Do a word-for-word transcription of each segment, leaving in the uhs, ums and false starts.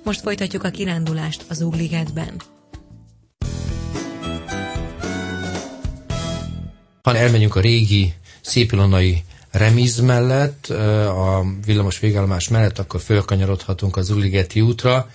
Most folytatjuk a kirándulást az Zugligetben. Ha elmegyünk a régi szépilonai reméz mellett, a villamos végállomás mellett, akkor fölkanyarodhatunk a Zugligeti útra,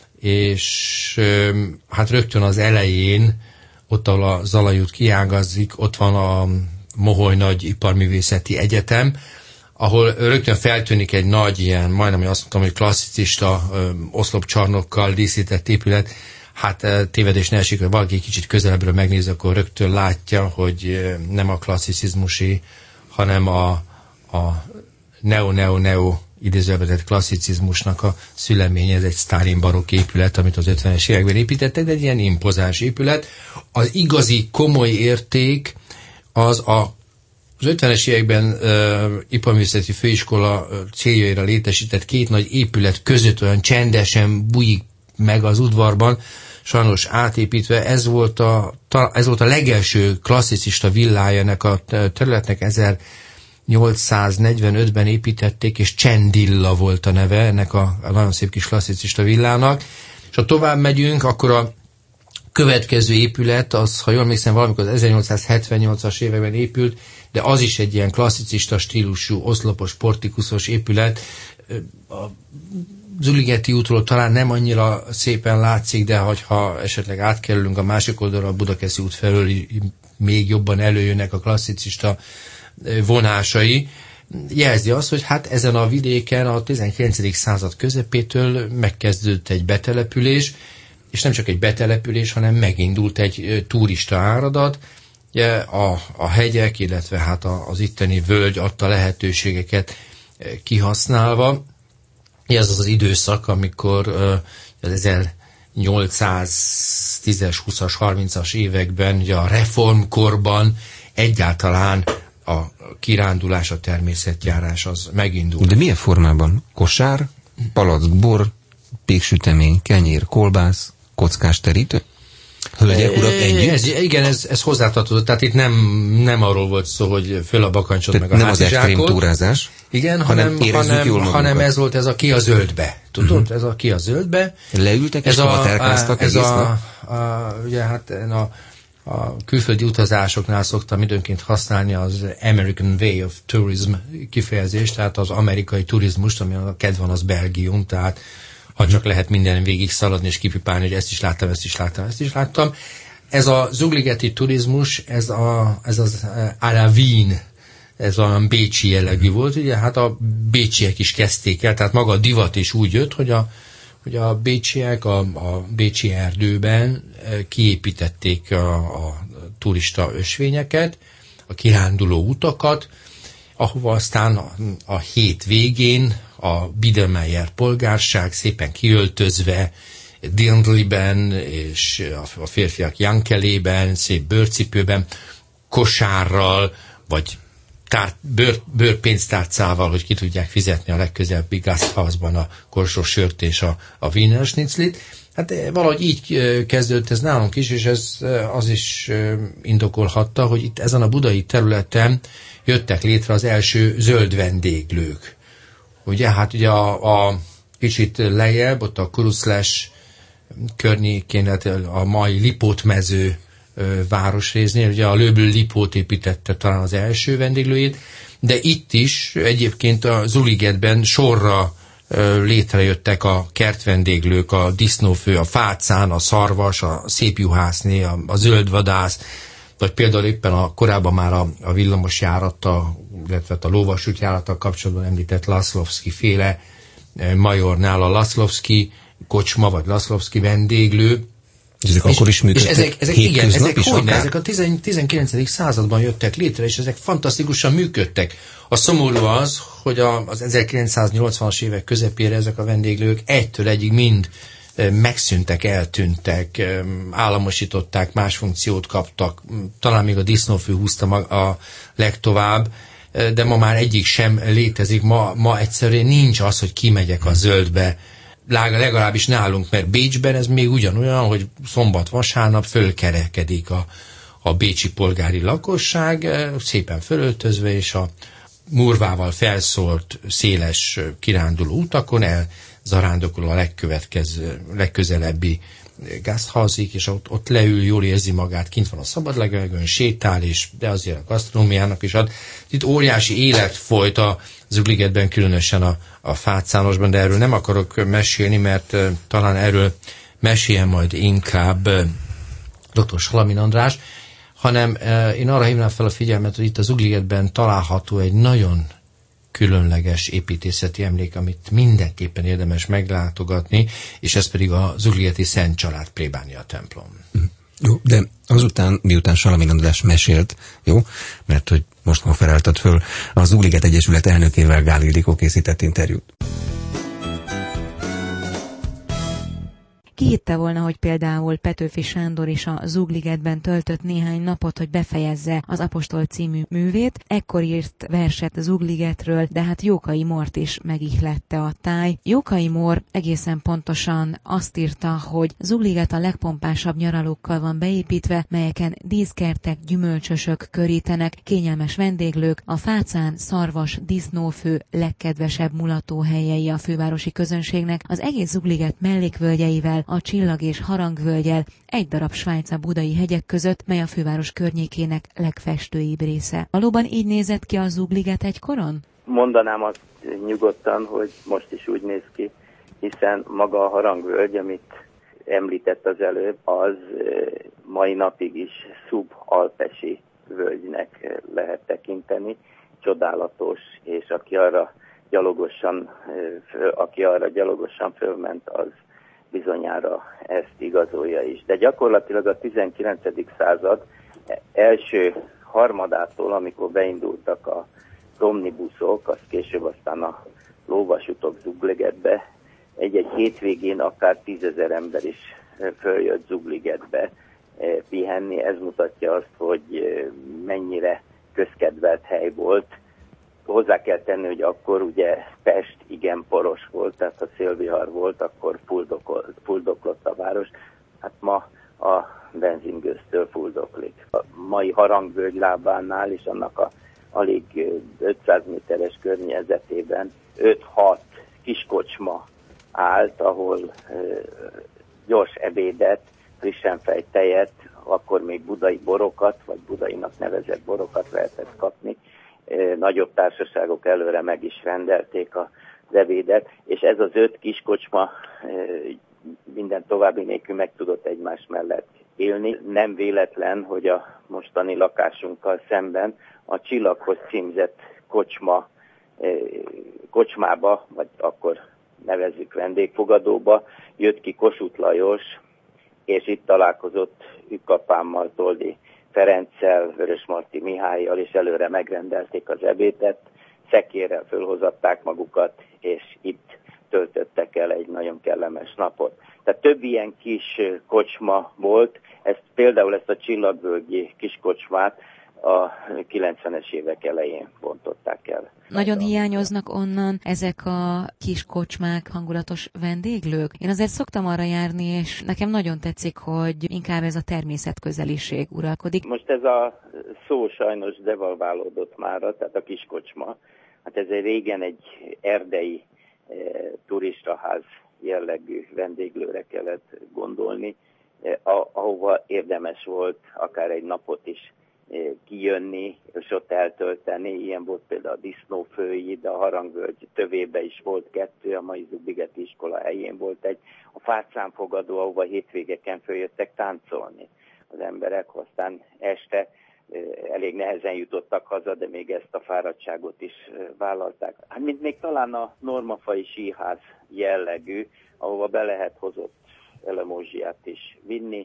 és hát rögtön az elején, ott ahol a Zalai út kiágazik, ott van a Moholy Nagy Iparművészeti Egyetem, ahol rögtön feltűnik egy nagy ilyen, majdnem azt mondtam, hogy klasszicista oszlopcsarnokkal díszített épület. Hát tévedés ne esik, hogy valaki kicsit közelebbről megnéz, akkor rögtön látja, hogy nem a klasszicizmusi, hanem a, a neo-neo-neo idézőjelben klasszicizmusnak a szüleménye. Ez egy sztálin barokk épület, amit az ötvenes években építettek, de egy ilyen impozáns épület. Az igazi komoly érték az a az ötvenes években uh, Iparművészeti Főiskola uh, céljaira létesített két nagy épület között olyan csendesen bujik meg az udvarban, sajnos átépítve. Ez volt a, ez volt a legelső klasszicista villája ennek a területnek, ezernyolcszáznegyvenötben építették, és Csendilla volt a neve ennek a, a nagyon szép kis klasszicista villának. És ha tovább megyünk, akkor a következő épület, az, ha jól emlékszem, valamikor az ezernyolcszázhetvennyolcas években épült, de az is egy ilyen klasszicista stílusú, oszlopos, portikuszos épület. A Zuligeti útról talán nem annyira szépen látszik, de hogyha esetleg átkerülünk a másik oldalra, a Budakeszi út felől még jobban előjönnek a klasszicista vonásai. Jelzi azt, hogy hát ezen a vidéken a tizenkilencedik század közepétől megkezdődött egy betelepülés, és nem csak egy betelepülés, hanem megindult egy turista áradat. A, a hegyek, illetve hát az itteni völgy adta lehetőségeket kihasználva. Ez az az időszak, amikor az ezernyolcszáztízes, húszas, harmincas években, ugye a reformkorban egyáltalán a kirándulás, a természetjárás az megindult. De milyen formában? Kosár, palack, bor, péksütemény, kenyér, kolbász, kockás terítő? Hölgyek, urak, együtt? Ez, igen, ez, ez hozzátartozott. Tehát itt nem, nem arról volt szó, hogy föl a bakancsot tehát meg a nem az extrém túrázás, igen, hanem, hanem, hanem ez volt ez a ki a zöldbe. Tudod? Uh-huh. Ez a ki a zöldbe. Leültek és kavaterkáztak ez a, a, a, ugye hát a, a külföldi utazásoknál szoktam időnként használni az American Way of Tourism kifejezést, tehát az amerikai turizmust, ami a kedv van, az Belgium, tehát ha csak lehet minden végig szaladni és kipipálni, hogy ezt is láttam, ezt is láttam, ezt is láttam. Ez a zugligeti turizmus, ez, a, ez az à la Wien, ez olyan bécsi jellegű volt, ugye hát a bécsiek is kezdték el, tehát maga a divat is úgy jött, hogy a, hogy a bécsiek a, a bécsi erdőben kiépítették a, a turista ösvényeket, a kiránduló utakat, ahova aztán a, a hét végén a Biedermeier polgárság szépen kiöltözve, dirndliben és a férfiak jankelében, szép bőrcipőben, kosárral, vagy tár, bőr, bőrpénztárcával, hogy ki tudják fizetni a legközelebbi Gasthausban a korsós sört és a, a Wiener Schnitzlit. Hát valahogy így kezdődött ez nálunk is, és ez az is indokolhatta, hogy itt ezen a budai területen jöttek létre az első zöld vendéglők. Ugye, hát ugye a, a kicsit lejjebb, ott a Kuruszles környékén, a mai Lipót-mező városrésznél, ugye a Löbl Lipót építette talán az első vendéglőjét, de itt is egyébként a Zuligetben sorra létrejöttek a kertvendéglők, a disznófő, a fácán, a szarvas, a szépjuhászné, a, a zöldvadász, vagy például éppen a korábban már a, a villamos járattal, illetve a lóvasút járattal kapcsolatban említett Laszlovszki féle majornál a Laszlovszki kocsma, vagy Laszlovszki vendéglő. Ezek és, akkor is működtek? És ezek, ezek, igen, ezek, hogyne, ezek a tizenkilencedik században jöttek létre, és ezek fantasztikusan működtek. A szomorú az, hogy a, az ezerkilencszáznyolcvanas évek közepére ezek a vendéglők egytől egyig mind megszűntek, eltűntek, államosították, más funkciót kaptak, talán még a disznófő húzta a legtovább, de ma már egyik sem létezik, ma, ma egyszerűen nincs az, hogy kimegyek a zöldbe, legalábbis nálunk, mert Bécsben ez még ugyanolyan, hogy szombat-vasárnap fölkerekedik a, a bécsi polgári lakosság, szépen fölöltözve, és a murvával felszólt széles kiránduló utakon el zarándokol a legkövetkező, legközelebbi gasztházig, és ott, ott leül, jól érzi magát, kint van a szabad levegőn, sétál, és de azért a gasztronómiának is ad. Itt óriási élet folyt a Zugligetben, különösen a, a Fácánosban, de erről nem akarok mesélni, mert uh, talán erről meséljen majd inkább uh, dr. Salamin András, hanem uh, én arra hívnám fel a figyelmet, hogy itt az Zugligetben található egy nagyon különleges építészeti emlék, amit mindenképpen érdemes meglátogatni, és ez pedig a Zugligeti Szent Család plébánia templom. Jó, de azután, miután Salamin András mesélt, jó, mert hogy most konferáltad föl, a Zugliget Egyesület elnökével Gál Ildikó készített interjút. Ki hitte volna, hogy például Petőfi Sándor is a Zugligetben töltött néhány napot, hogy befejezze az Apostol című művét. Ekkor írt verset Zugligetről, de hát Jókai Mort is megihlette a táj. Jókai Mór egészen pontosan azt írta, hogy Zugliget a legpompásabb nyaralókkal van beépítve, melyeken díszkertek, gyümölcsösök körítenek, kényelmes vendéglők, a Fácán szarvas, disznófő legkedvesebb mulatóhelyei a fővárosi közönségnek, az egész Zugliget mellékvölgyeivel, a Csillag- és Harangvölgyel, egy darab Svájca budai hegyek között, mely a főváros környékének legfestőibb része. Valóban így nézett ki a Zugliget egykoron? Mondanám azt nyugodtan, hogy most is úgy néz ki, hiszen maga a Harangvölgy, amit említett az előbb, az mai napig is szubalpesi völgynek lehet tekinteni. Csodálatos, és aki arra gyalogosan, aki arra gyalogosan fölment, az bizonyára ezt igazolja is. De gyakorlatilag a tizenkilencedik század első harmadától, amikor beindultak a omnibuszok, az később aztán a lóvasutok Zugligetbe, egy-egy hétvégén akár tízezer ember is följött Zugligetbe pihenni. Ez mutatja azt, hogy mennyire közkedvelt hely volt. Hozzá kell tenni, hogy akkor ugye Pest igen poros volt, tehát ha szélvihar volt, akkor fuldoklott a város. Hát ma a benzingőztől fuldoklik. A mai Harangvölgy lábánál és annak a alig ötszáz méteres környezetében öt-hat kiskocsma állt, ahol e, gyors ebédet, frissen fejt tejet, akkor még budai borokat, vagy budainak nevezett borokat lehetett kapni. Nagyobb társaságok előre meg is rendelték az ebédet, és ez az öt kiskocsma minden további nélkül meg tudott egymás mellett élni. Nem véletlen, hogy a mostani lakásunkkal szemben a Csillaghoz címzett kocsma, kocsmába, vagy akkor nevezzük vendégfogadóba, jött ki Kossuth Lajos, és itt találkozott Ükkapámmal, Toldi Ferenccel, Vörösmarty Mihályjal, és előre megrendelték az ebédet, szekérrel fölhozatták magukat, és itt töltöttek el egy nagyon kellemes napot. Tehát több ilyen kis kocsma volt, ezt, például ezt a Csillagvölgyi kis kocsmát a kilencvenes évek elején bontották el. Nagyon hiányoznak onnan ezek a kis kocsmák, hangulatos vendéglők? Én azért szoktam arra járni, és nekem nagyon tetszik, hogy inkább ez a természetközeliség uralkodik. Most ez a szó sajnos devalválódott mára, tehát a kis kocsma. Hát ez egy régen egy erdei e, turistaház jellegű vendéglőre kellett gondolni, e, ahova érdemes volt akár egy napot is kijönni, és ott eltölteni. Ilyen volt például a disznófői, de a Harangvölgy tövébe is volt kettő, a mai Zugligeti iskola helyén volt egy. A Fácán fogadó, ahova hétvégeken följöttek táncolni az emberek, aztán este elég nehezen jutottak haza, de még ezt a fáradtságot is vállalták. Hát mint még talán a normafai síház jellegű, ahova be lehet hozott elemózsiát is vinni,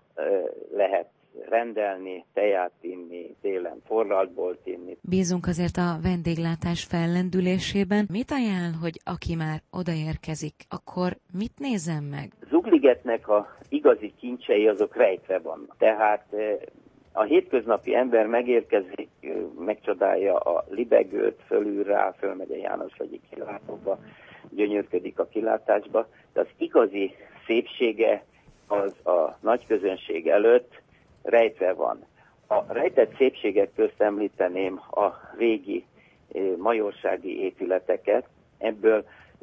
lehet rendelni, teját inni, télen forraltból inni. Bízunk azért a vendéglátás fellendülésében. Mit ajánl, hogy aki már odaérkezik, akkor mit nézem meg? Zugligetnek a igazi kincsei azok rejtve vannak. Tehát a hétköznapi ember megérkezik, megcsodálja a libegőt, fölül rá, fölmegy a Jánosvegyi kilátóba, gyönyörködik a kilátásba, de az igazi szépsége az a nagy közönség előtt rejtve van. A rejtett szépségek közt említeném a régi majorsági épületeket. Ebből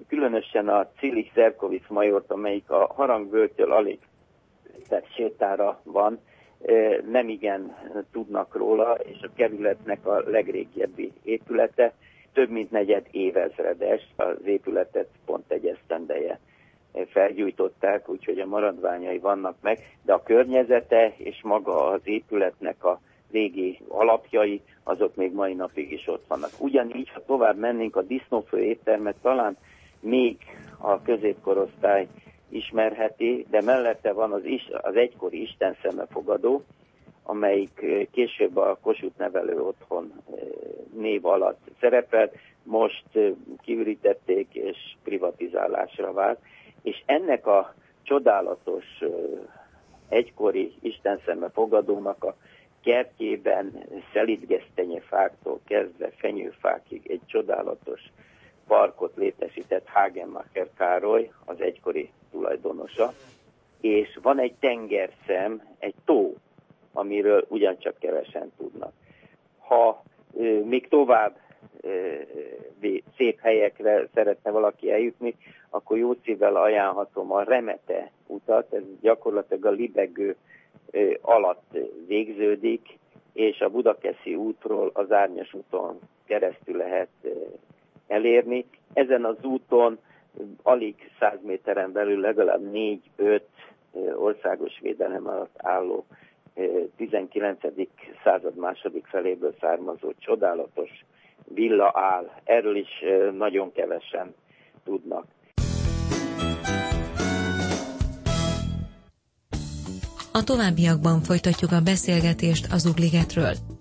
különösen a Cilik Zerkovich majort, amelyik a Harangvölgytől alig tett sétára van, nem igen tudnak róla, és a kerületnek a legrégebbi épülete, több mint negyed évezredes, az épületet pont egy esztendeje felgyújtották, úgyhogy a maradványai vannak meg, de a környezete és maga az épületnek a régi alapjai, azok még mai napig is ott vannak. Ugyanígy, ha tovább mennénk, a disznófő éttermet talán még a középkorosztály ismerheti, de mellette van az, is, az egykori Isten szemefogadó, amelyik később a Kossuth Nevelő Otthon név alatt szerepelt, most kiürítették és privatizálásra vált, és ennek a csodálatos egykori Isten szemefogadónak a kertjében szelidgesztenyefáktól kezdve fenyőfákig egy csodálatos parkot létesített Hagenmacher Károly, az egykori tulajdonosa, és van egy tengerszem, egy tó, amiről ugyancsak kevesen tudnak. Ha e, még tovább e, szép helyekre szeretne valaki eljutni, akkor jó szívvel ajánlhatom a Remete utat, ez gyakorlatilag a Libegő e, alatt végződik, és a Budakeszi útról az Árnyas úton keresztül lehet e, elérni. Ezen az úton alig száz méteren belül legalább négy-öt országos védelem alatt álló tizenkilencedik század második feléből származó csodálatos villa áll. Erről is nagyon kevesen tudnak. A továbbiakban folytatjuk a beszélgetést az Zugligetről.